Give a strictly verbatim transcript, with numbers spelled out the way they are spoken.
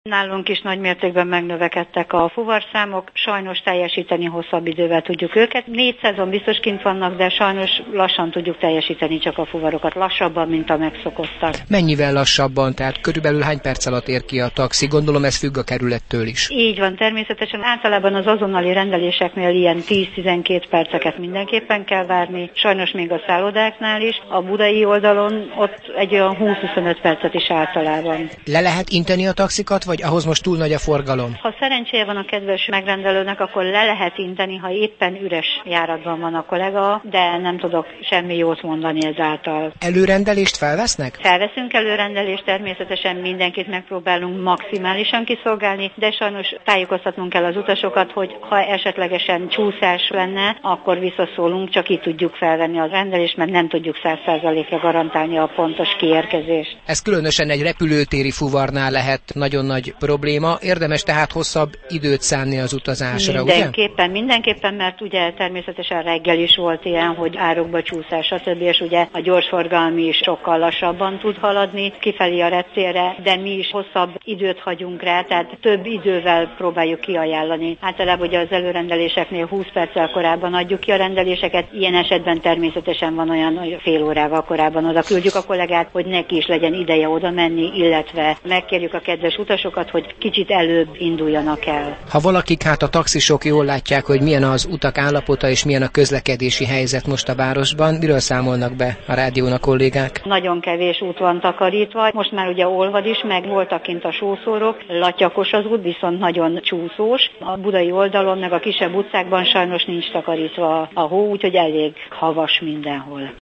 Nálunk is nagy mértékben megnövekedtek a fuvarszámok, sajnos teljesíteni hosszabb idővel tudjuk őket. Négy szezon biztos kint vannak, de sajnos lassan tudjuk teljesíteni csak a fuvarokat, lassabban, mint a megszokottak. Mennyivel lassabban, tehát körülbelül hány perc alatt ér ki a taxi? Gondolom ez függ a kerülettől is. Így van, természetesen általában az azonnali rendeléseknél ilyen tíz-tizenkét perceket mindenképpen kell várni, sajnos még a szállodáknál is, a budai oldalon ott egy olyan húsz-huszonöt percet is általában. Le lehet inteni a taxikat, vagy ahhoz most túl nagy a forgalom? Ha szerencséje van a kedves megrendelőnek, akkor le lehet inteni, ha éppen üres járatban van a kollega, de nem tudok semmi jót mondani ezáltal. Előrendelést felvesznek? Felveszünk előrendelést, természetesen mindenkit megpróbálunk maximálisan kiszolgálni, de sajnos tájékoztatnunk kell az utasokat, hogy ha esetlegesen csúszás lenne, akkor visszaszólunk, csak így tudjuk felvenni az rendelést, mert nem tudjuk száz százalékra garantálni a pontos kiérkezést. Ez különösen egy repülőtéri fuvarnál lehet nagyon nagy probléma. Érdemes tehát hosszabb időt szánni az utazásra, mindenképpen, ugye? Mindenképpen, mert ugye természetesen reggel is volt ilyen, hogy árokba csúszás, stb. És ugye a gyorsforgalmi is sokkal lassabban tud haladni kifelé a reptérre, de mi is hosszabb időt hagyunk rá, tehát több idővel próbáljuk kiajánlani. Általában ugye az előrendeléseknél húsz perccel korábban adjuk ki a rendeléseket, ilyen esetben természetesen van olyan, hogy fél órával korábban oda küldjük a kollégát, hogy neki is legyen ideje oda menni, illetve megkérjük a kedves utasokat, hogy kicsit előbb induljanak el. Ha valakik, hát a taxisok jól látják, hogy milyen az utak állapota és milyen a közlekedési helyzet most a városban, miről számolnak be a rádión a kollégák? Nagyon kevés út van takarítva, most már ugye olvad is, meg voltak kint a sószórok, latyakos az út, viszont nagyon csúszós. A budai oldalon, meg a kisebb utcákban sajnos nincs takarítva a hó, úgyhogy elég havas mindenhol.